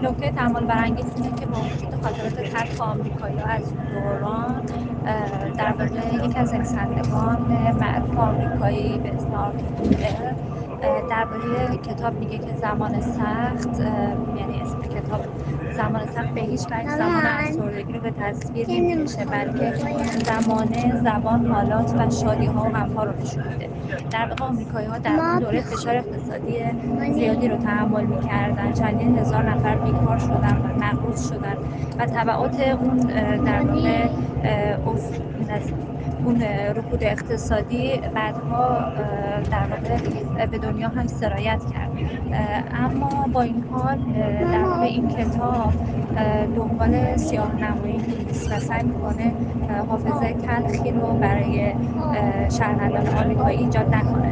نکته تأمل برانگیز اینه که با وجود خاطرات تلخ آمریکایی‌ها از اون دوران، در واقع یکی از نویسندگان معروف آمریکایی به اسم آرتور میلر درباره کتاب میگه که زمان سخت، یعنی اسم کتاب زمان سخت، به هیچ وجه زمان افسردگی رو به تصویر نمی‌کشه، بلکه زمانه زبان، حالات و شادی‌ها و غم‌ها رو نشون میده. در واقع آمریکایی‌ها در اون دوره فشار اقتصادی زیادی رو تحمل می‌کردن، چندین هزار نفر بیکار شدن و مقروض شدن و تبعات اون در واقع اون رکود اقتصادی بعدها در واقع به دنیا هم سرایت کرد. اما با این حال در واقع این کتاب دنبال سیاه‌نمایی نیست و سعی می‌کنه حافظه تلخی رو برای شهروندان آمریکایی ایجاد نکنه.